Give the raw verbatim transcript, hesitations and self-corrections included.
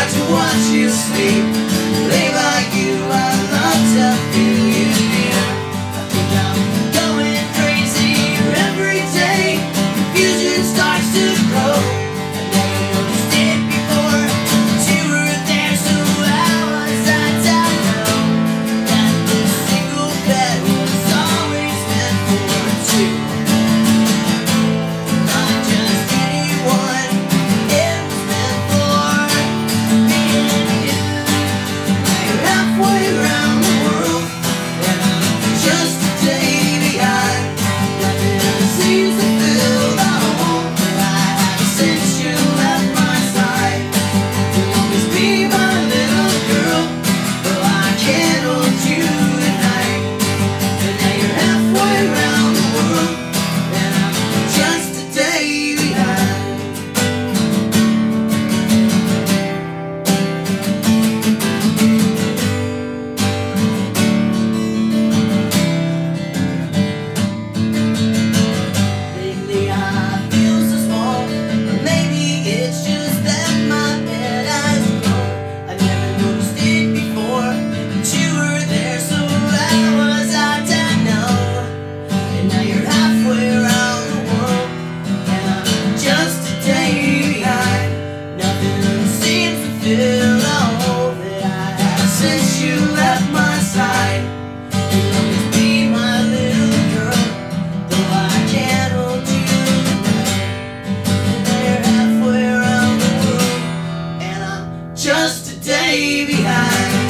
hard to watch you sleep. Lay by you, I love to feel you near. I think I'm going crazy every day. Confusion starts to grow. I never noticed it before, but you were there, so how was I to know that this single bed was always meant for two? Not just anyone, it was meant for me and you. Now you're halfway around the world, and I'm just a day behind. Nothing seems to fill the hole that I have since you left my side. You'll always be my little girl, though I can't hold you tonight. And now you're halfway around the world, and I'm just a day behind. Lately I feel so small, or maybe it's just that my bed has grown. I never noticed it before, but you were there, so how was I to know? And now you're halfway around the world, and I'm just a day behind. Nothing seems to fill the hole that I have since you left my side. You'll always be my little girl, though I can't hold you tonight. And now you're halfway around the world, and I'm just a day behind.